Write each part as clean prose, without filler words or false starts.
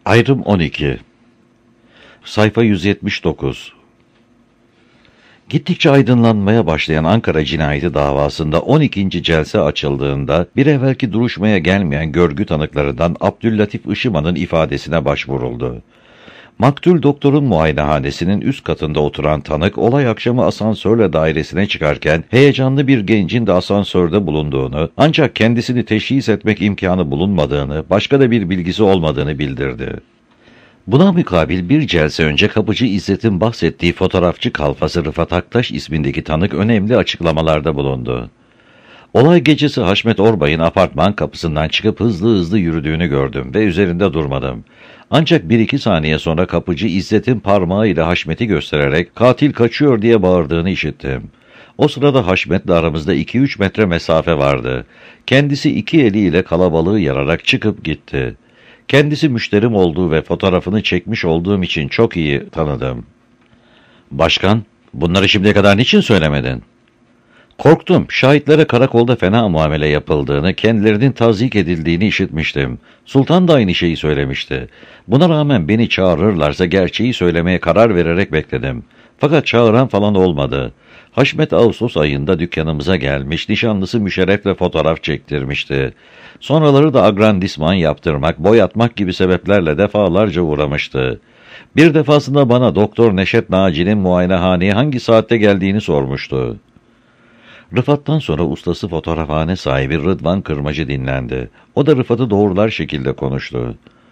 Ayrım 12. Sayfa 179. Gittikçe aydınlanmaya başlayan Ankara cinayeti davasında 12. celse açıldığında bir evvelki duruşmaya gelmeyen görgü tanıklarından Abdüllatif Işıman'ın ifadesine başvuruldu. Maktul doktorun muayenehanesinin üst katında oturan tanık, olay akşamı asansörle dairesine çıkarken heyecanlı bir gencin de asansörde bulunduğunu, ancak kendisini teşhis etmek imkanı bulunmadığını, başka da bir bilgisi olmadığını bildirdi. Buna mukabil bir celse önce kapıcı İzzet'in bahsettiği fotoğrafçı kalfası Rıfat Aktaş ismindeki tanık önemli açıklamalarda bulundu. Olay gecesi Haşmet Orbay'ın apartman kapısından çıkıp hızlı yürüdüğünü gördüm ve üzerinde durmadım. Ancak 1-2 saniye sonra kapıcı İzzet'in parmağıyla Haşmet'i göstererek "Katil kaçıyor!" diye bağırdığını işittim. O sırada Haşmet'le aramızda 2-3 metre mesafe vardı. Kendisi 2 eliyle kalabalığı yararak çıkıp gitti. Kendisi müşterim olduğu ve fotoğrafını çekmiş olduğum için çok iyi tanıdım. "Başkan, bunları şimdiye kadar niçin söylemedin?" "Korktum. Şahitlere karakolda fena muamele yapıldığını, kendilerinin tazyik edildiğini işitmiştim. Sultan da aynı şeyi söylemişti. Buna rağmen beni çağırırlarsa gerçeği söylemeye karar vererek bekledim. Fakat çağıran falan olmadı. Haşmet Ağustos ayında dükkanımıza gelmiş, nişanlısı Müşerref'le fotoğraf çektirmişti. Sonraları da agrandisman yaptırmak, boyatmak gibi sebeplerle defalarca uğramıştı. Bir defasında bana Doktor Neşet Naci'nin muayenehaneye hangi saatte geldiğini sormuştu." Rıfat'tan sonra ustası fotoğrafhane sahibi Rıdvan Kırmacı dinlendi. O da Rıfat'ı doğrular şekilde konuştu.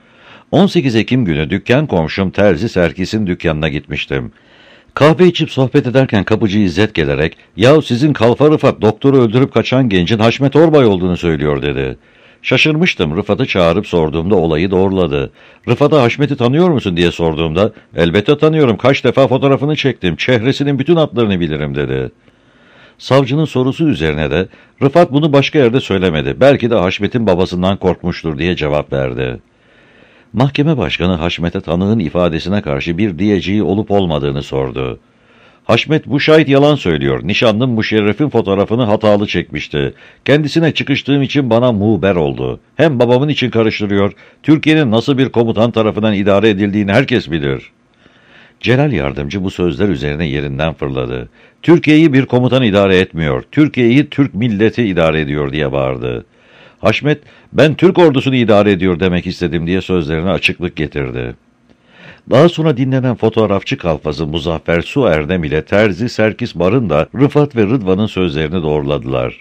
18 Ekim günü dükkan komşum Terzi Serkis'in dükkanına gitmiştim. Kahve içip sohbet ederken kapıcı İzzet gelerek "Yahu sizin kalfa Rıfat doktoru öldürüp kaçan gencin Haşmet Orbay olduğunu söylüyor" dedi. Şaşırmıştım. Rıfat'ı çağırıp sorduğumda olayı doğruladı. "Rıfat'a Haşmet'i tanıyor musun?" diye sorduğumda "Elbette tanıyorum, kaç defa fotoğrafını çektim, çehresinin bütün hatlarını bilirim" dedi. Savcının sorusu üzerine de "Rıfat bunu başka yerde söylemedi, belki de Haşmet'in babasından korkmuştur" diye cevap verdi. Mahkeme başkanı Haşmet'e tanığın ifadesine karşı bir diyeceği olup olmadığını sordu. "Haşmet, bu şahit yalan söylüyor. Nişanlım Müşerref'in fotoğrafını hatalı çekmişti. Kendisine çıkıştığım için bana muhber oldu. Hem babamın için karıştırıyor. Türkiye'nin nasıl bir komutan tarafından idare edildiğini herkes bilir." Celal Yardımcı bu sözler üzerine yerinden fırladı. "Türkiye'yi bir komutan idare etmiyor, Türkiye'yi Türk milleti idare ediyor" diye bağırdı. Haşmet, "Ben Türk ordusunu idare ediyor demek istedim" diye sözlerine açıklık getirdi. Daha sonra dinlenen fotoğrafçı kalfası Muzaffer Su Erdem ile Terzi Serkis Barın da Rıfat ve Rıdvan'ın sözlerini doğruladılar.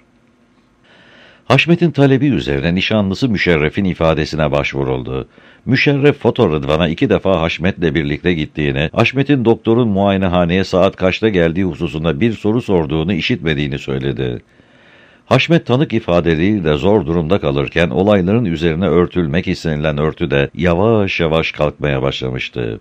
Haşmet'in talebi üzerine nişanlısı Müşerref'in ifadesine başvuruldu. Müşerref foto Rıdvan'a 2 defa Haşmet'le birlikte gittiğini, Haşmet'in doktorun muayenehaneye saat kaçta geldiği hususunda bir soru sorduğunu işitmediğini söyledi. Haşmet tanık ifadeleriyle zor durumda kalırken olayların üzerine örtülmek istenilen örtü de yavaş yavaş kalkmaya başlamıştı.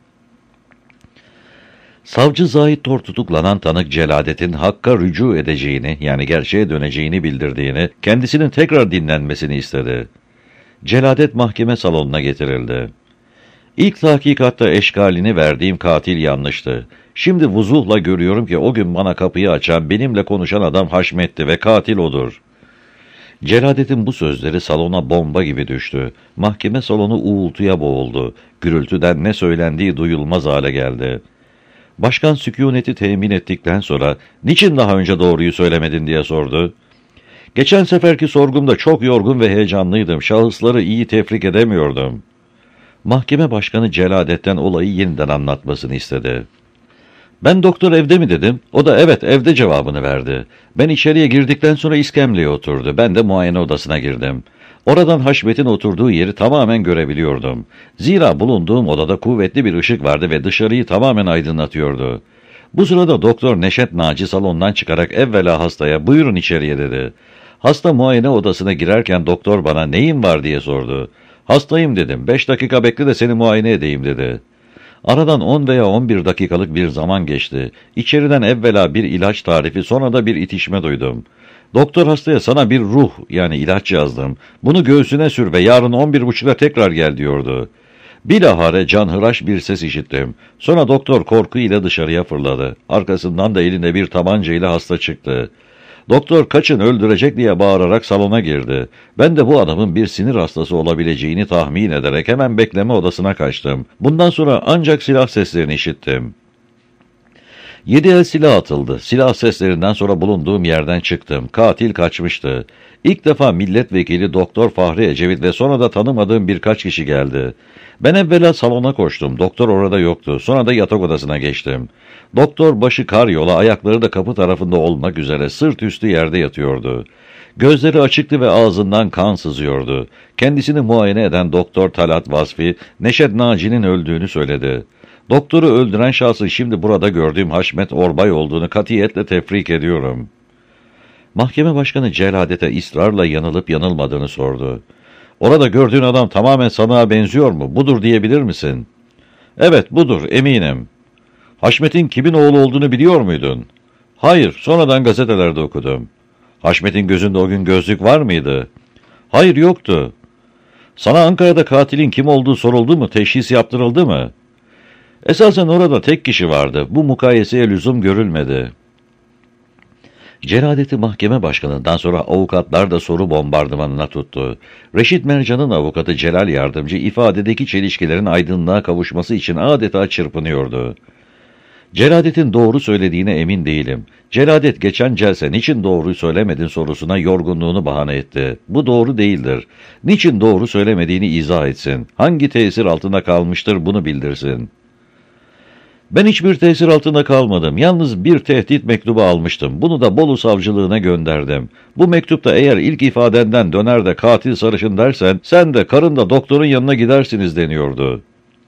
Savcı Zahit Tor tutuklanan tanık Celadet'in hakka rücu edeceğini, yani gerçeğe döneceğini bildirdiğini, kendisinin tekrar dinlenmesini istedi. Celadet mahkeme salonuna getirildi. "İlk tahkikatta eşkalini verdiğim katil yanlıştı. Şimdi vuzuhla görüyorum ki o gün bana kapıyı açan, benimle konuşan adam Haşmet'ti ve katil odur." Celadet'in bu sözleri salona bomba gibi düştü. Mahkeme salonu uğultuya boğuldu. Gürültüden ne söylendiği duyulmaz hale geldi. Başkan sükûneti temin ettikten sonra "Niçin daha önce doğruyu söylemedin?" diye sordu. "Geçen seferki sorgumda çok yorgun ve heyecanlıydım. Şahısları iyi tefrik edemiyordum." Mahkeme başkanı Celadet'ten olayı yeniden anlatmasını istedi. "Ben doktor evde mi?" dedim. O da "Evet, evde" cevabını verdi. Ben içeriye girdikten sonra iskemleye oturdu. Ben de muayene odasına girdim. Oradan Haşmet'in oturduğu yeri tamamen görebiliyordum. Zira bulunduğum odada kuvvetli bir ışık vardı ve dışarıyı tamamen aydınlatıyordu. Bu sırada Doktor Neşet Naci salondan çıkarak evvela hastaya "Buyurun içeriye" dedi. Hasta muayene odasına girerken doktor bana "Neyin var?" diye sordu. "Hastayım" dedim. "5 dakika bekle de seni muayene edeyim" dedi. Aradan 10 veya 11 dakikalık bir zaman geçti. İçeriden evvela bir ilaç tarifi, sonra da bir itişme duydum. Doktor hastaya "Sana bir ruh, yani ilaç yazdım. Bunu göğsüne sür ve yarın 11.30'da tekrar gel" diyordu. Bilahare canhıraş bir ses işittim. Sonra doktor korku ile dışarıya fırladı. Arkasından da elinde bir tabanca ile hasta çıktı. Doktor kaçın öldürecek diye bağırarak salona girdi. Ben de bu adamın bir sinir hastası olabileceğini tahmin ederek hemen bekleme odasına kaçtım. Bundan sonra ancak silah seslerini işittim. 7 el silah atıldı. Silah seslerinden sonra bulunduğum yerden çıktım. Katil kaçmıştı. İlk defa milletvekili Doktor Fahri Ecevit ve sonra da tanımadığım birkaç kişi geldi. Ben evvela salona koştum. Doktor orada yoktu. Sonra da yatak odasına geçtim. Doktor başı karyola, ayakları da kapı tarafında olmak üzere sırt üstü yerde yatıyordu. Gözleri açıktı ve ağzından kan sızıyordu. Kendisini muayene eden Doktor Talat Vasfi, Neşet Naci'nin öldüğünü söyledi. Doktoru öldüren şahsın şimdi burada gördüğüm Haşmet Orbay olduğunu katiyetle tefrik ediyorum. Mahkeme başkanı Celadet'e ısrarla yanılıp yanılmadığını sordu. Orada gördüğün adam tamamen sanığa benziyor mu? Budur diyebilir misin? Evet, budur, eminim. Haşmet'in kimin oğlu olduğunu biliyor muydun? Hayır, sonradan gazetelerde okudum. Haşmet'in gözünde o gün gözlük var mıydı? Hayır, yoktu. Sana Ankara'da katilin kim olduğu soruldu mu? Teşhis yaptırıldı mı? Esasen orada tek kişi vardı. Bu mukayeseye lüzum görülmedi. Celadet'i mahkeme başkanından sonra avukatlar da soru bombardımanına tuttu. Reşit Mercan'ın avukatı Celal Yardımcı ifadedeki çelişkilerin aydınlığa kavuşması için adeta çırpınıyordu. Celadet'in doğru söylediğine emin değilim. Celadet geçen celse niçin doğruyu söylemedin sorusuna yorgunluğunu bahane etti. Bu doğru değildir. Niçin doğru söylemediğini izah etsin. Hangi tesir altında kalmıştır bunu bildirsin. Ben hiçbir tesir altında kalmadım. Yalnız bir tehdit mektubu almıştım. Bunu da Bolu savcılığına gönderdim. Bu mektupta eğer ilk ifadenden döner de katil sarışın dersen, sen de karın da doktorun yanına gidersiniz deniyordu.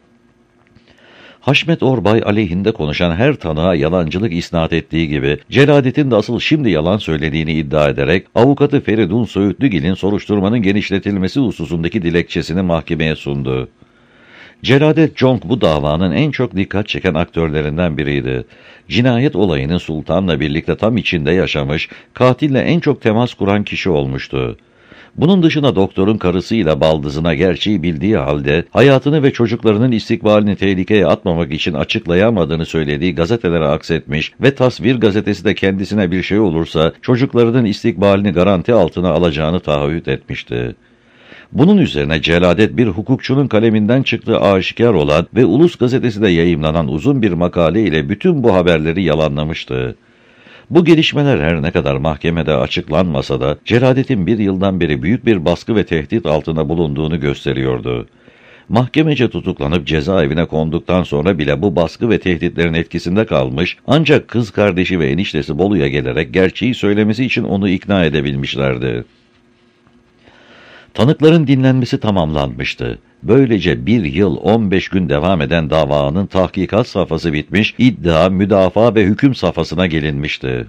Haşmet Orbay aleyhinde konuşan her tanığa yalancılık isnat ettiği gibi, Celadet'in de asıl şimdi yalan söylediğini iddia ederek, avukatı Feridun Söğütlügil'in soruşturmanın genişletilmesi hususundaki dilekçesini mahkemeye sundu. Celadet Conk bu davanın en çok dikkat çeken aktörlerinden biriydi. Cinayet olayının Sultan'la birlikte tam içinde yaşamış, katille en çok temas kuran kişi olmuştu. Bunun dışında doktorun karısıyla baldızına gerçeği bildiği halde, hayatını ve çocuklarının istikbalini tehlikeye atmamak için açıklayamadığını söylediği gazetelere aksetmiş ve Tasvir gazetesi de kendisine bir şey olursa, çocuklarının istikbalini garanti altına alacağını taahhüt etmişti. Bunun üzerine Celadet bir hukukçunun kaleminden çıktığı aşikar olan ve Ulus gazetesi de yayımlanan uzun bir makale ile bütün bu haberleri yalanlamıştı. Bu gelişmeler her ne kadar mahkemede açıklanmasa da Celadet'in bir yıldan beri büyük bir baskı ve tehdit altında bulunduğunu gösteriyordu. Mahkemece tutuklanıp cezaevine konduktan sonra bile bu baskı ve tehditlerin etkisinde kalmış, ancak kız kardeşi ve eniştesi Bolu'ya gelerek gerçeği söylemesi için onu ikna edebilmişlerdi. Tanıkların dinlenmesi tamamlanmıştı. Böylece 1 yıl 15 gün devam eden davanın tahkikat safhası bitmiş, iddia, müdafaa ve hüküm safhasına gelinmişti.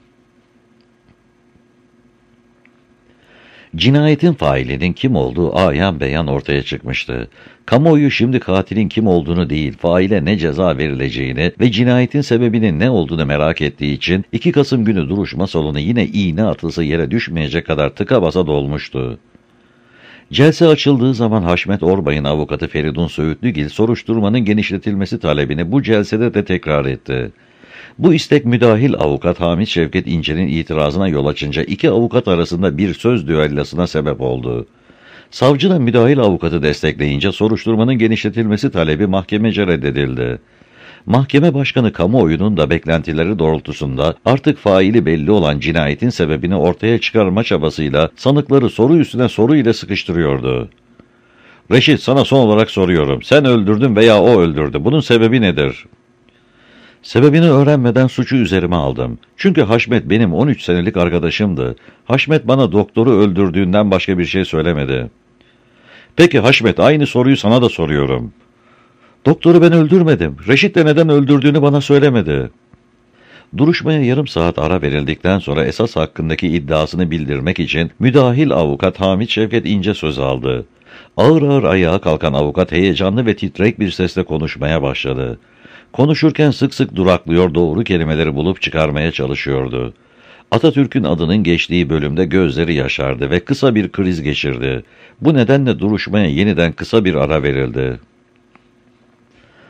Cinayetin failinin kim olduğu ayan beyan ortaya çıkmıştı. Kamuoyu şimdi katilin kim olduğunu değil, faile ne ceza verileceğini ve cinayetin sebebinin ne olduğunu merak ettiği için 2 Kasım günü duruşma salonu yine iğne atılsa yere düşmeyecek kadar tıka basa dolmuştu. Celse açıldığı zaman Haşmet Orbay'ın avukatı Feridun Söğütlügil soruşturmanın genişletilmesi talebini bu celsede de tekrar etti. Bu istek müdahil avukat Hamit Şevket İnce'nin itirazına yol açınca 2 avukat arasında bir söz düellasına sebep oldu. Savcı da müdahil avukatı destekleyince soruşturmanın genişletilmesi talebi mahkemece reddedildi. Mahkeme başkanı kamuoyunun da beklentileri doğrultusunda artık faili belli olan cinayetin sebebini ortaya çıkarma çabasıyla sanıkları soru üstüne soru ile sıkıştırıyordu. Reşit, sana son olarak soruyorum. Sen öldürdün veya o öldürdü. Bunun sebebi nedir? Sebebini öğrenmeden suçu üzerime aldım. Çünkü Haşmet benim 13 senelik arkadaşımdı. Haşmet bana doktoru öldürdüğünden başka bir şey söylemedi. Peki Haşmet, aynı soruyu sana da soruyorum. Doktoru ben öldürmedim. Reşit de neden öldürdüğünü bana söylemedi. Duruşmaya yarım saat ara verildikten sonra esas hakkındaki iddiasını bildirmek için müdahil avukat Hamit Şevket İnce söz aldı. Ağır ağır ayağa kalkan avukat heyecanlı ve titrek bir sesle konuşmaya başladı. Konuşurken sık sık duraklıyor, doğru kelimeleri bulup çıkarmaya çalışıyordu. Atatürk'ün adının geçtiği bölümde gözleri yaşardı ve kısa bir kriz geçirdi. Bu nedenle duruşmaya yeniden kısa bir ara verildi.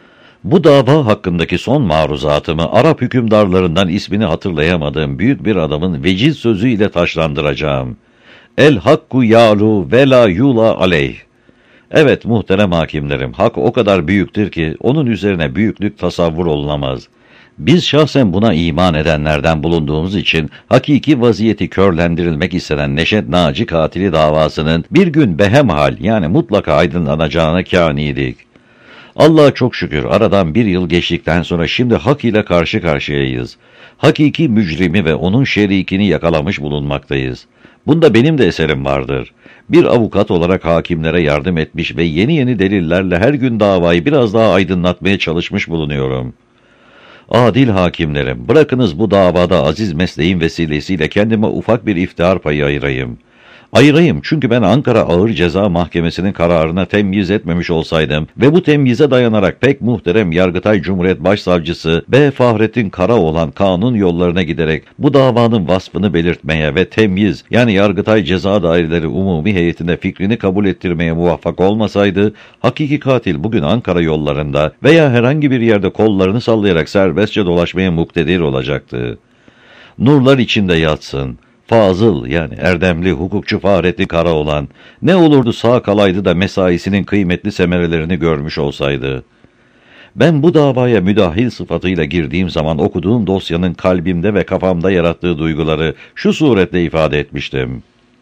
Bu dava hakkındaki son maruzatımı Arap hükümdarlarından ismini hatırlayamadığım büyük bir adamın veciz sözüyle taşlandıracağım. El hakku yalu ve la yula aleyh. Evet muhterem hakimlerim, hak o kadar büyüktür ki onun üzerine büyüklük tasavvur olunamaz. Biz şahsen buna iman edenlerden bulunduğumuz için hakiki vaziyeti körlendirilmek istenen Neşet Naci katili davasının bir gün behemhal yani mutlaka aydınlanacağına kâniydik. Allah'a çok şükür aradan bir yıl geçtikten sonra şimdi hak ile karşı karşıyayız. Hakiki mücrimi ve onun şerikini yakalamış bulunmaktayız. Bunda benim de eserim vardır. Bir avukat olarak hakimlere yardım etmiş ve yeni delillerle her gün davayı biraz daha aydınlatmaya çalışmış bulunuyorum. Adil hakimlerim, bırakınız bu davada aziz mesleğin vesilesiyle kendime ufak bir iftihar payı ayırayım. Ayırayım çünkü ben Ankara Ağır Ceza Mahkemesi'nin kararına temyiz etmemiş olsaydım ve bu temyize dayanarak pek muhterem Yargıtay Cumhuriyet Başsavcısı B. Fahrettin Karaoğlan kanun yollarına giderek bu davanın vasfını belirtmeye ve temyiz yani Yargıtay Ceza Daireleri Umumi Heyeti'nde fikrini kabul ettirmeye muvaffak olmasaydı, hakiki katil bugün Ankara yollarında veya herhangi bir yerde kollarını sallayarak serbestçe dolaşmaya muktedir olacaktı. Nurlar içinde yatsın. Fazıl yani erdemli hukukçu Fahrettin Karaoğlan ne olurdu sağ kalaydı da mesaisinin kıymetli semerelerini görmüş olsaydı. Ben bu davaya müdahil sıfatıyla girdiğim zaman okuduğum dosyanın kalbimde ve kafamda yarattığı duyguları şu suretle ifade etmiştim.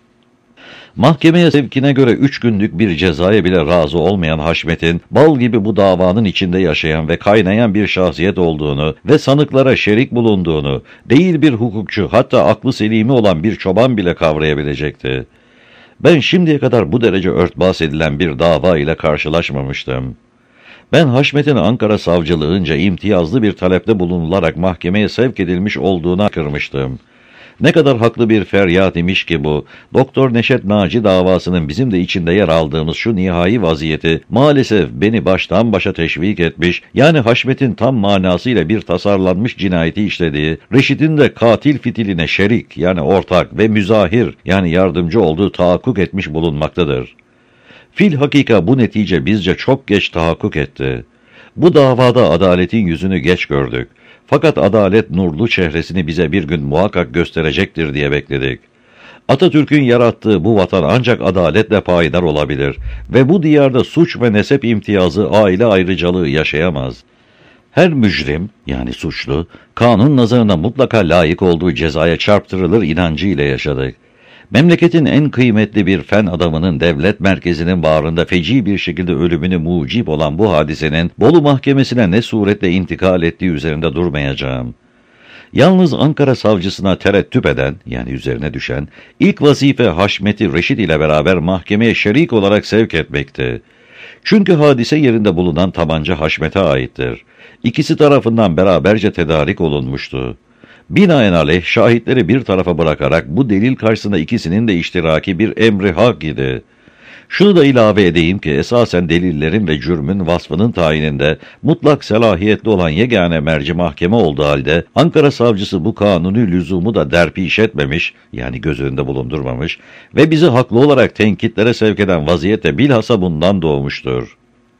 Mahkemeye sevkine göre 3 günlük bir cezaya bile razı olmayan Haşmet'in bal gibi bu davanın içinde yaşayan ve kaynayan bir şahsiyet olduğunu ve sanıklara şerik bulunduğunu değil bir hukukçu hatta aklı selimi olan bir çoban bile kavrayabilecekti. Ben şimdiye kadar bu derece örtbas edilen bir dava ile karşılaşmamıştım. Ben Haşmet'in Ankara savcılığınca imtiyazlı bir talepte bulunularak mahkemeye sevk edilmiş olduğuna kırmıştım. Ne kadar haklı bir feryat imiş ki bu, Doktor Neşet Naci davasının bizim de içinde yer aldığımız şu nihai vaziyeti maalesef beni baştan başa teşvik etmiş, yani Haşmet'in tam manasıyla bir tasarlanmış cinayeti işlediği, Reşit'in de katil fitiline şerik yani ortak ve müzahir yani yardımcı olduğu tahakkuk etmiş bulunmaktadır. Filhakika bu netice bizce çok geç tahakkuk etti. Bu davada adaletin yüzünü geç gördük. Fakat adalet nurlu çehresini bize bir gün muhakkak gösterecektir diye bekledik. Atatürk'ün yarattığı bu vatan ancak adaletle payidar olabilir ve bu diyarda suç ve nesep imtiyazı, aile ayrıcalığı yaşayamaz. Her mücrim yani suçlu, kanun nazarına mutlaka layık olduğu cezaya çarptırılır inancıyla yaşadık. Memleketin en kıymetli bir fen adamının devlet merkezinin bağrında feci bir şekilde ölümünü mucip olan bu hadisenin Bolu Mahkemesi'ne ne suretle intikal ettiği üzerinde durmayacağım. Yalnız Ankara savcısına terettüp eden, yani üzerine düşen, ilk vazife Haşmet'i Reşit ile beraber mahkemeye şerik olarak sevk etmekti. Çünkü hadise yerinde bulunan tabanca Haşmet'e aittir. İkisi tarafından beraberce tedarik olunmuştu. Binaenaleyh şahitleri bir tarafa bırakarak bu delil karşısında ikisinin de iştiraki bir emri hak idi. Şunu da ilave edeyim ki esasen delillerin ve cürmün vasfının tayininde mutlak selahiyetli olan yegane merci mahkeme olduğu halde Ankara savcısı bu kanuni lüzumu da derpiş etmemiş yani göz önünde bulundurmamış ve bizi haklı olarak tenkitlere sevk eden vaziyette bilhassa bundan doğmuştur.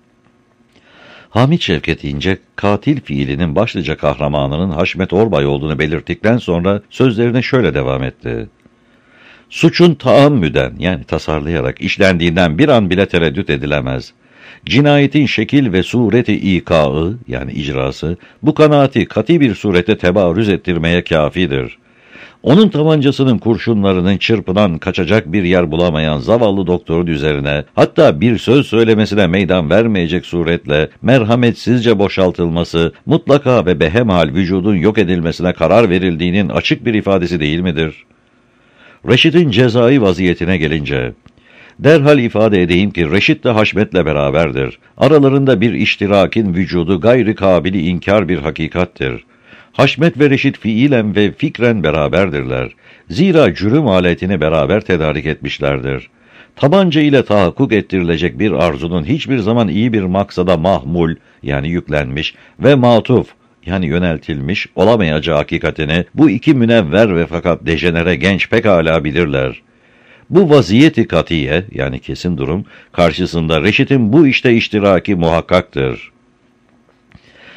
Hamit Şevket İnce, katil fiilinin başlıca kahramanının Haşmet Orbay olduğunu belirttikten sonra sözlerine şöyle devam etti. Suçun taammüden yani tasarlayarak işlendiğinden bir an bile tereddüt edilemez. Cinayetin şekil ve sureti ikaı yani icrası bu kanaati kati bir surete tebarüz ettirmeye kafidir. Onun tabancasının kurşunlarının çırpınan kaçacak bir yer bulamayan zavallı doktorun üzerine hatta bir söz söylemesine meydan vermeyecek suretle merhametsizce boşaltılması mutlaka ve behemhal vücudun yok edilmesine karar verildiğinin açık bir ifadesi değil midir? Reşit'in cezai vaziyetine gelince, derhal ifade edeyim ki Reşit de Haşmet'le beraberdir. Aralarında bir iştirakin vücudu gayri kabili inkar bir hakikattir. Haşmet ve Reşit fiilen ve fikren beraberdirler. Zira cürüm aletini beraber tedarik etmişlerdir. Tabanca ile tahakkuk ettirilecek bir arzunun hiçbir zaman iyi bir maksada mahmul yani yüklenmiş ve matuf yani yöneltilmiş olamayacağı hakikatini bu iki münevver ve fakat dejenere genç pekala bilirler. Bu vaziyeti katiye yani kesin durum karşısında Reşit'in bu işte iştiraki muhakkaktır.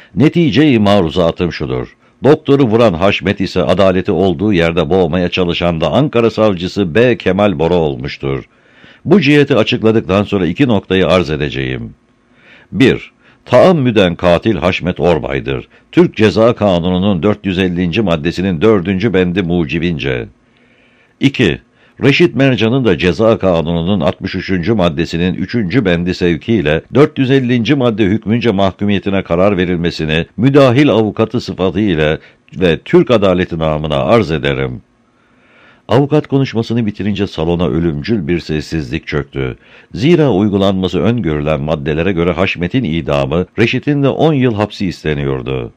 Netice-i maruzatım şudur. Doktoru vuran Haşmet ise adaleti olduğu yerde boğmaya çalışan da Ankara savcısı B. Kemal Bora olmuştur. Bu ciheti açıkladıktan sonra 2 noktayı arz edeceğim. 1. Taammüden katil Haşmet Orbay'dır. Türk Ceza Kanunu'nun 450. maddesinin 4. bendi mucibince. 2. Reşit Mercan'ın da Ceza Kanunu'nun 63. maddesinin 3. bendi sevkiyle 450. madde hükmünce mahkumiyetine karar verilmesini müdahil avukatı sıfatıyla ve Türk adaleti namına arz ederim. Avukat konuşmasını bitirince salona ölümcül bir sessizlik çöktü. Zira uygulanması öngörülen maddelere göre Haşmet'in idamı, Reşit'in de 10 yıl hapsi isteniyordu.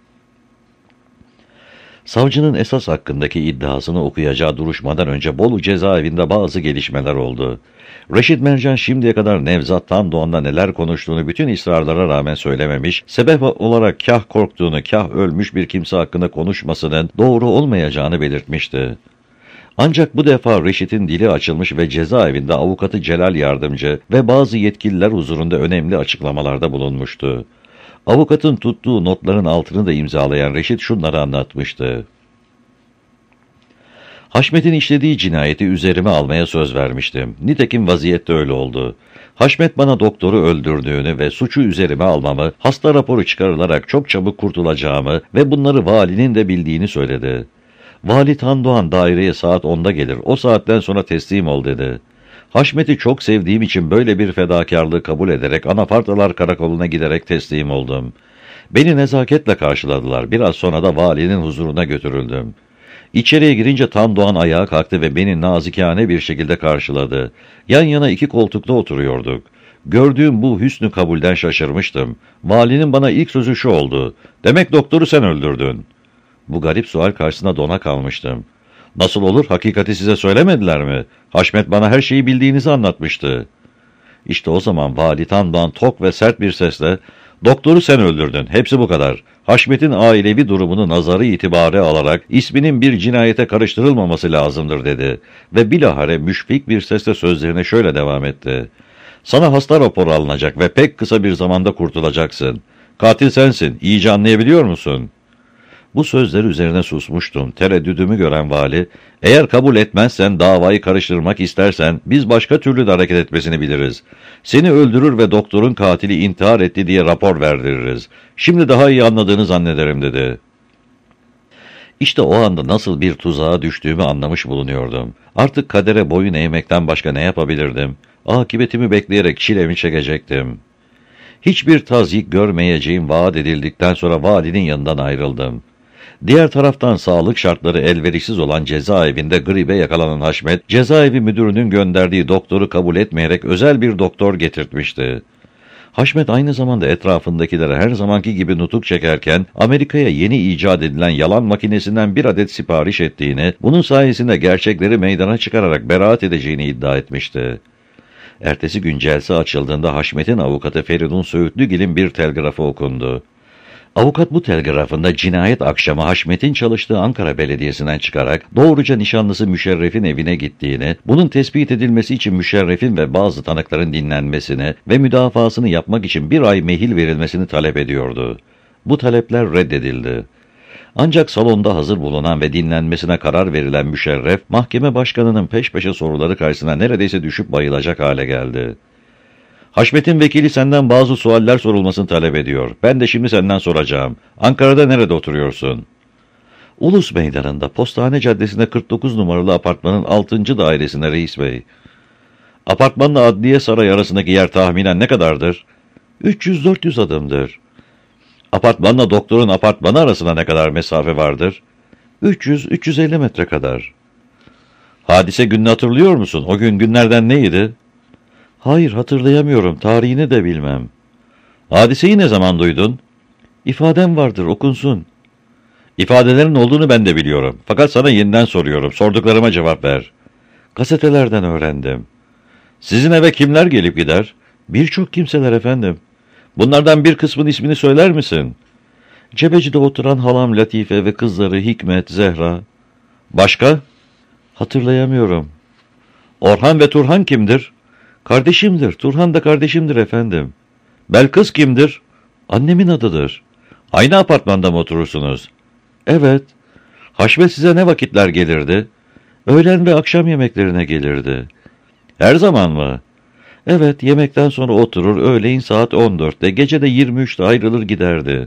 Savcının esas hakkındaki iddiasını okuyacağı duruşmadan önce Bolu cezaevinde bazı gelişmeler oldu. Reşit Mercan şimdiye kadar Nevzat Tandoğan'la neler konuştuğunu bütün ısrarlara rağmen söylememiş, sebep olarak kah korktuğunu, kah ölmüş bir kimse hakkında konuşmasının doğru olmayacağını belirtmişti. Ancak bu defa Reşit'in dili açılmış ve cezaevinde avukatı Celal Yardımcı ve bazı yetkililer huzurunda önemli açıklamalarda bulunmuştu. Avukatın tuttuğu notların altını da imzalayan Reşit şunları anlatmıştı. Haşmet'in işlediği cinayeti üzerime almaya söz vermiştim. Nitekim vaziyette öyle oldu. Haşmet bana doktoru öldürdüğünü ve suçu üzerime almamı, hasta raporu çıkarılarak çok çabuk kurtulacağımı ve bunları valinin de bildiğini söyledi. Vali Tandoğan daireye saat 10'da gelir, o saatten sonra teslim ol dedi. Haşmet'i çok sevdiğim için böyle bir fedakarlığı kabul ederek Anafartalar Karakolu'na giderek teslim oldum. Beni nezaketle karşıladılar, biraz sonra da valinin huzuruna götürüldüm. İçeriye girince Tandoğan ayağa kalktı ve beni nazikane bir şekilde karşıladı. Yan yana 2 koltukta oturuyorduk. Gördüğüm bu hüsnü kabulden şaşırmıştım. Valinin bana ilk sözü şu oldu: "Demek doktoru sen öldürdün." Bu garip sual karşısında dona kalmıştım. "Nasıl olur, hakikati size söylemediler mi? Haşmet bana her şeyi bildiğinizi anlatmıştı." İşte o zaman Vali Tandoğan tok ve sert bir sesle, "Doktoru sen öldürdün, hepsi bu kadar. Haşmet'in ailevi durumunu nazarı itibare alarak isminin bir cinayete karıştırılmaması lazımdır," dedi. Ve bilahare müşfik bir sesle sözlerine şöyle devam etti: "Sana hasta raporu alınacak ve pek kısa bir zamanda kurtulacaksın. Katil sensin, iyice anlayabiliyor musun?" Bu sözler üzerine susmuştum. Tereddüdümü gören vali, "Eğer kabul etmezsen, davayı karıştırmak istersen, biz başka türlü de hareket etmesini biliriz. Seni öldürür ve doktorun katili intihar etti diye rapor verdiririz. Şimdi daha iyi anladığını zannederim," dedi. İşte o anda nasıl bir tuzağa düştüğümü anlamış bulunuyordum. Artık kadere boyun eğmekten başka ne yapabilirdim? Akıbetimi bekleyerek çilemi çekecektim. Hiçbir tazyik görmeyeceğim vaat edildikten sonra valinin yanından ayrıldım. Diğer taraftan sağlık şartları elverişsiz olan cezaevinde gribe yakalanan Haşmet, cezaevi müdürünün gönderdiği doktoru kabul etmeyerek özel bir doktor getirtmişti. Haşmet aynı zamanda etrafındakilere her zamanki gibi nutuk çekerken, Amerika'ya yeni icat edilen yalan makinesinden bir adet sipariş ettiğini, bunun sayesinde gerçekleri meydana çıkararak beraat edeceğini iddia etmişti. Ertesi gün celse açıldığında Haşmet'in avukatı Feridun Söğütlügil'in bir telgrafı okundu. Avukat bu telgrafında cinayet akşamı Haşmet'in çalıştığı Ankara Belediyesi'nden çıkarak doğruca nişanlısı Müşerref'in evine gittiğini, bunun tespit edilmesi için Müşerref'in ve bazı tanıkların dinlenmesini ve müdafasını yapmak için 1 ay mehil verilmesini talep ediyordu. Bu talepler reddedildi. Ancak salonda hazır bulunan ve dinlenmesine karar verilen Müşerref, mahkeme başkanının peş peşe soruları karşısında neredeyse düşüp bayılacak hale geldi. "Haşmet'in vekili senden bazı sualler sorulmasını talep ediyor. Ben de şimdi senden soracağım. Ankara'da nerede oturuyorsun?" "Ulus Meydanı'nda, Postane Caddesi'nde 49 numaralı apartmanın 6. dairesinde reis bey." "Apartmanla Adliye Sarayı arasındaki yer tahminen ne kadardır?" 300-400 adımdır." "Apartmanla doktorun apartmanı arasında ne kadar mesafe vardır?" 300-350 metre kadar." "Hadise gününü hatırlıyor musun? O gün günlerden neydi?" "Hayır, hatırlayamıyorum. Tarihini de bilmem." "Hadiseyi ne zaman duydun?" "İfadem vardır, okunsun." "İfadelerin olduğunu ben de biliyorum. Fakat sana yeniden soruyorum. Sorduklarıma cevap ver." "Gazetelerden öğrendim." "Sizin eve kimler gelip gider?" "Birçok kimseler efendim." "Bunlardan bir kısmın ismini söyler misin?" "Cebeci'de oturan halam Latife ve kızları Hikmet, Zehra." "Başka?" "Hatırlayamıyorum." "Orhan ve Turhan kimdir?" "Kardeşimdir. Turhan da kardeşimdir efendim." "Belkıs kimdir?" "Annemin adıdır." Aynı apartmanda mı oturursunuz? Evet. Haşmet size ne vakitler gelirdi? Öğlen ve akşam yemeklerine gelirdi. Her zaman mı? Evet, yemekten sonra oturur, öğleyin saat 14'te, gece de 23'te ayrılır giderdi.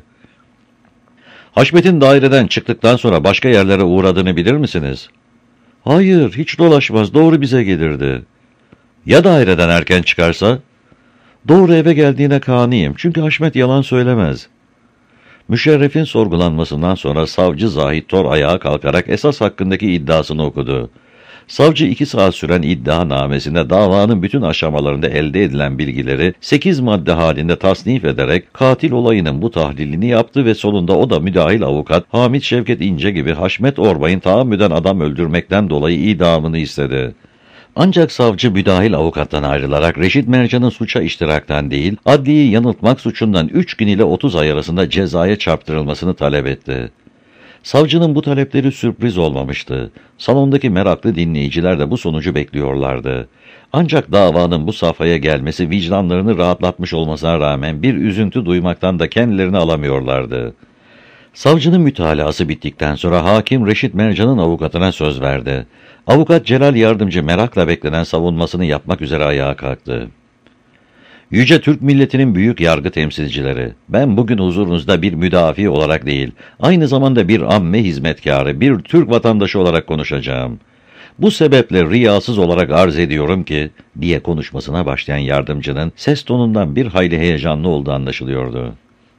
Haşmet'in daireden çıktıktan sonra başka yerlere uğradığını bilir misiniz? Hayır, hiç dolaşmaz, doğru bize gelirdi. Ya daireden erken çıkarsa? Doğru eve geldiğine kaniyim, çünkü Haşmet yalan söylemez. Müşerref'in sorgulanmasından sonra savcı Zahit Tor ayağa kalkarak esas hakkındaki iddiasını okudu. Savcı 2 saat süren iddianamesinde davanın bütün aşamalarında elde edilen bilgileri 8 madde halinde tasnif ederek katil olayının bu tahlilini yaptı ve sonunda o da müdahil avukat Hamit Şevket İnce gibi Haşmet Orbay'ın tahammüden adam öldürmekten dolayı idamını istedi. Ancak savcı müdahil avukattan ayrılarak Reşit Mercan'ın suça iştiraktan değil, adliyi yanıltmak suçundan 3 gün ile 30 ay arasında cezaya çarptırılmasını talep etti. Savcının bu talepleri sürpriz olmamıştı. Salondaki meraklı dinleyiciler de bu sonucu bekliyorlardı. Ancak davanın bu safhaya gelmesi vicdanlarını rahatlatmış olmasına rağmen bir üzüntü duymaktan da kendilerini alamıyorlardı. Savcının mütalası bittikten sonra hakim Reşit Mercan'ın avukatına söz verdi. Avukat Celal Yardımcı merakla beklenen savunmasını yapmak üzere ayağa kalktı. Yüce Türk milletinin büyük yargı temsilcileri, ben bugün huzurunuzda bir müdafi olarak değil, aynı zamanda bir amme hizmetkarı, bir Türk vatandaşı olarak konuşacağım. Bu sebeple riyasız olarak arz ediyorum ki, diye konuşmasına başlayan yardımcının ses tonundan bir hayli heyecanlı olduğu anlaşılıyordu.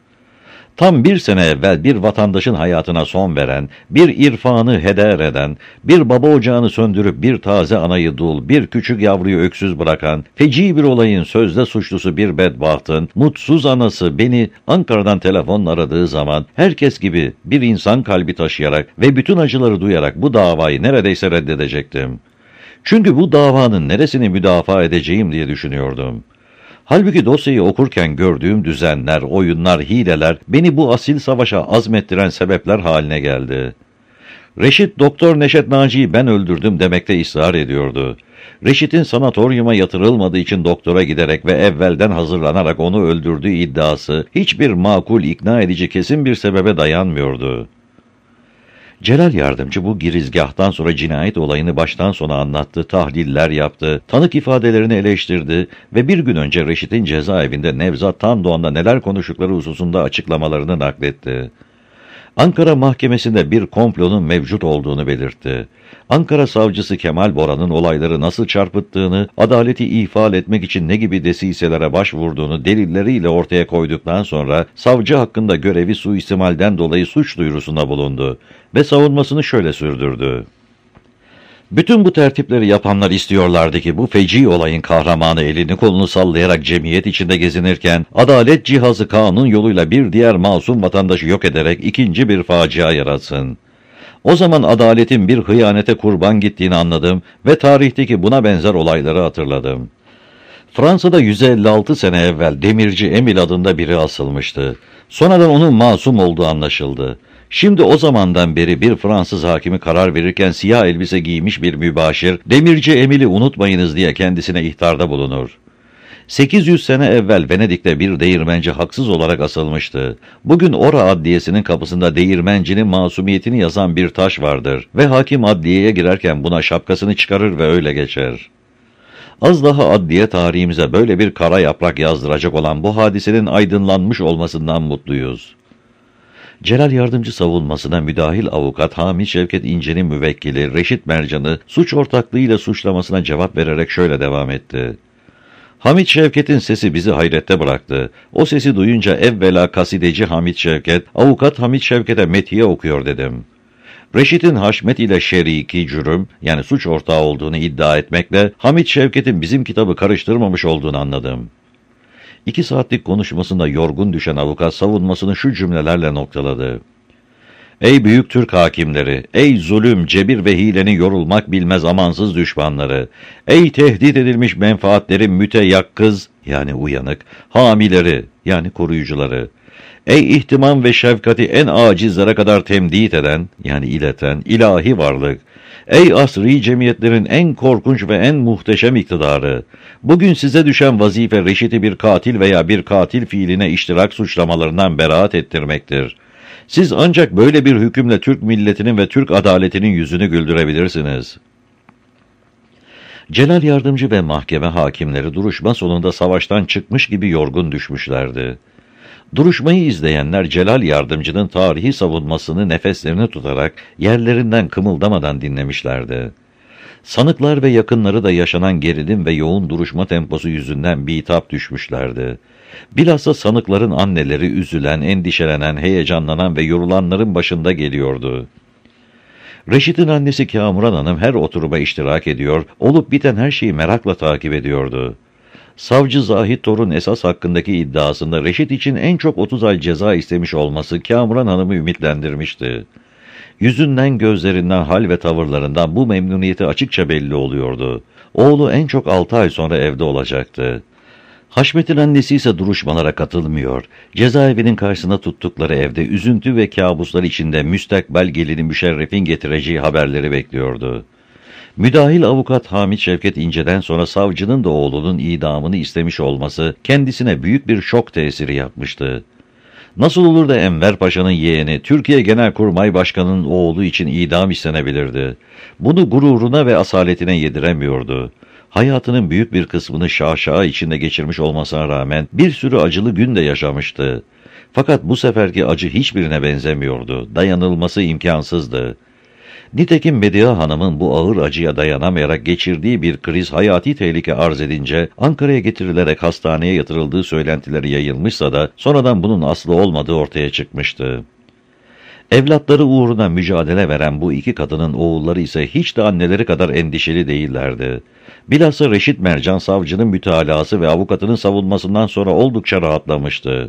Tam 1 sene evvel bir vatandaşın hayatına son veren, bir irfanı heder eden, bir baba ocağını söndürüp bir taze anayı dul, bir küçük yavruyu öksüz bırakan, feci bir olayın sözde suçlusu bir bedbahtın, mutsuz anası beni Ankara'dan telefonla aradığı zaman herkes gibi bir insan kalbi taşıyarak ve bütün acıları duyarak bu davayı neredeyse reddedecektim. Çünkü bu davanın neresini müdafaa edeceğim diye düşünüyordum. Halbuki dosyayı okurken gördüğüm düzenler, oyunlar, hileler beni bu asil savaşa azmettiren sebepler haline geldi. Reşit, Doktor Neşet Naci'yi ben öldürdüm demekte ısrar ediyordu. Reşit'in sanatoryuma yatırılmadığı için doktora giderek ve evvelden hazırlanarak onu öldürdüğü iddiası hiçbir makul, ikna edici kesin bir sebebe dayanmıyordu. Celal Yardımcı bu girizgahtan sonra cinayet olayını baştan sona anlattı, tahliller yaptı, tanık ifadelerini eleştirdi ve bir gün önce Reşit'in cezaevinde Nevzat Tandoğan'da neler konuştukları hususunda açıklamalarını nakletti. Ankara Mahkemesi'nde bir komplonun mevcut olduğunu belirtti. Ankara Savcısı Kemal Bora'nın olayları nasıl çarpıttığını, adaleti ifade etmek için ne gibi desiselere başvurduğunu delilleriyle ortaya koyduktan sonra savcı hakkında görevi suistimalden dolayı suç duyurusunda bulundu ve savunmasını şöyle sürdürdü. Bütün bu tertipleri yapanlar istiyorlardı ki bu feci olayın kahramanı elini kolunu sallayarak cemiyet içinde gezinirken adalet cihazı kanun yoluyla bir diğer masum vatandaşı yok ederek ikinci bir facia yaratsın. O zaman adaletin bir hıyanete kurban gittiğini anladım ve tarihteki buna benzer olayları hatırladım. Fransa'da 156 sene evvel Demirci Emil adında biri asılmıştı. Sonradan onun masum olduğu anlaşıldı. Şimdi o zamandan beri bir Fransız hakimi karar verirken siyah elbise giymiş bir mübaşir, Demirci Emil'i unutmayınız diye kendisine ihtarda bulunur. 800 sene evvel Venedik'te bir değirmenci haksız olarak asılmıştı. Bugün Ora Adliyesi'nin kapısında değirmencinin masumiyetini yazan bir taş vardır ve hakim adliyeye girerken buna şapkasını çıkarır ve öyle geçer. Az daha adliye tarihimize böyle bir kara yaprak yazdıracak olan bu hadisenin aydınlanmış olmasından mutluyuz. Celal Yardımcı savunmasına müdahil avukat Hamit Şevket İnce'nin müvekkili Reşit Mercan'ı suç ortaklığıyla suçlamasına cevap vererek şöyle devam etti. Hamit Şevket'in sesi bizi hayrette bıraktı. O sesi duyunca evvela kasideci Hamit Şevket, avukat Hamit Şevket'e metiye okuyor dedim. Reşit'in Haşmet ile şeriki cürüm, yani suç ortağı olduğunu iddia etmekle Hamit Şevket'in bizim kitabı karıştırmamış olduğunu anladım. 2 saatlik konuşmasında yorgun düşen avukat savunmasını şu cümlelerle noktaladı. Ey büyük Türk hakimleri, ey zulüm, cebir ve hilenin yorulmak bilmez amansız düşmanları, ey tehdit edilmiş menfaatlerin müteyakkız, yani uyanık, hamileri, yani koruyucuları, ey ihtimam ve şefkati en acizlere kadar temdit eden, yani ileten, ilahi varlık, Ey asri cemiyetlerin en korkunç ve en muhteşem iktidarı! Bugün size düşen vazife Reşit'i bir katil veya bir katil fiiline iştirak suçlamalarından beraat ettirmektir. Siz ancak böyle bir hükümle Türk milletinin ve Türk adaletinin yüzünü güldürebilirsiniz. Celal Yardımcı ve mahkeme hakimleri duruşma sonunda savaştan çıkmış gibi yorgun düşmüşlerdi. Duruşmayı izleyenler Celal Yardımcı'nın tarihi savunmasını nefeslerini tutarak yerlerinden kımıldamadan dinlemişlerdi. Sanıklar ve yakınları da yaşanan gerilim ve yoğun duruşma temposu yüzünden bitap düşmüşlerdi. Bilhassa sanıkların anneleri üzülen, endişelenen, heyecanlanan ve yorulanların başında geliyordu. Reşit'in annesi Kamuran Hanım her oturuma iştirak ediyor, olup biten her şeyi merakla takip ediyordu. Savcı Zahit Torun esas hakkındaki iddiasında Reşit için en çok 30 ay ceza istemiş olması Kamuran Hanım'ı ümitlendirmişti. Yüzünden, gözlerinden, hal ve tavırlarından bu memnuniyeti açıkça belli oluyordu. Oğlu en çok 6 ay sonra evde olacaktı. Haşmet'in annesi ise duruşmalara katılmıyor. Cezaevinin karşısına tuttukları evde üzüntü ve kabuslar içinde müstakbel gelini Müşerref'in getireceği haberleri bekliyordu. Müdahil avukat Hamit Şevket İnce'den sonra savcının da oğlunun idamını istemiş olması kendisine büyük bir şok tesiri yapmıştı. Nasıl olur da Enver Paşa'nın yeğeni Türkiye Genelkurmay Başkanı'nın oğlu için idam istenebilirdi? Bunu gururuna ve asaletine yediremiyordu. Hayatının büyük bir kısmını şaşa içinde geçirmiş olmasına rağmen bir sürü acılı gün de yaşamıştı. Fakat bu seferki acı hiçbirine benzemiyordu. Dayanılması imkansızdı. Nitekim Bediye Hanım'ın bu ağır acıya dayanamayarak geçirdiği bir kriz hayati tehlike arz edince Ankara'ya getirilerek hastaneye yatırıldığı söylentileri yayılmışsa da sonradan bunun aslı olmadığı ortaya çıkmıştı. Evlatları uğruna mücadele veren bu iki kadının oğulları ise hiç de anneleri kadar endişeli değillerdi. Bilhassa Reşit Mercan savcının mütalası ve avukatının savunmasından sonra oldukça rahatlamıştı.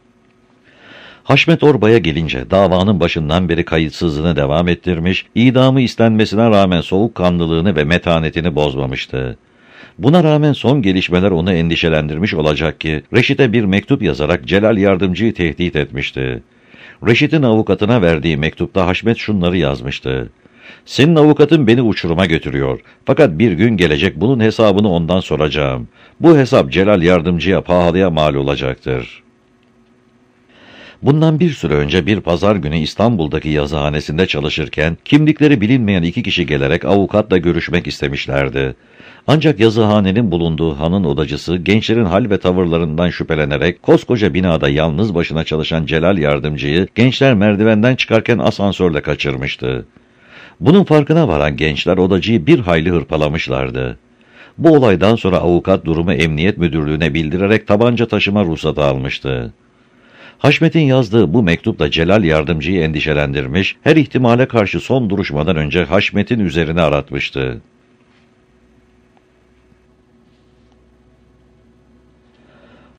Haşmet Orba'ya gelince davanın başından beri kayıtsızlığını devam ettirmiş, idamı istenmesine rağmen soğukkanlılığını ve metanetini bozmamıştı. Buna rağmen son gelişmeler onu endişelendirmiş olacak ki Reşit'e bir mektup yazarak Celal Yardımcı'yı tehdit etmişti. Reşit'in avukatına verdiği mektupta Haşmet şunları yazmıştı. "Senin avukatın beni uçuruma götürüyor. Fakat bir gün gelecek bunun hesabını ondan soracağım. Bu hesap Celal Yardımcı'ya pahalıya mal olacaktır." Bundan bir süre önce bir pazar günü İstanbul'daki yazıhanesinde çalışırken kimlikleri bilinmeyen iki kişi gelerek avukatla görüşmek istemişlerdi. Ancak yazıhanenin bulunduğu hanın odacısı gençlerin hal ve tavırlarından şüphelenerek koskoca binada yalnız başına çalışan Celal Yardımcı'yı gençler merdivenden çıkarken asansörle kaçırmıştı. Bunun farkına varan gençler odacıyı bir hayli hırpalamışlardı. Bu olaydan sonra avukat durumu emniyet müdürlüğüne bildirerek tabanca taşıma ruhsatı almıştı. Haşmet'in yazdığı bu mektupla Celal Yardımcı'yı endişelendirmiş, her ihtimale karşı son duruşmadan önce Haşmet'in üzerine aratmıştı.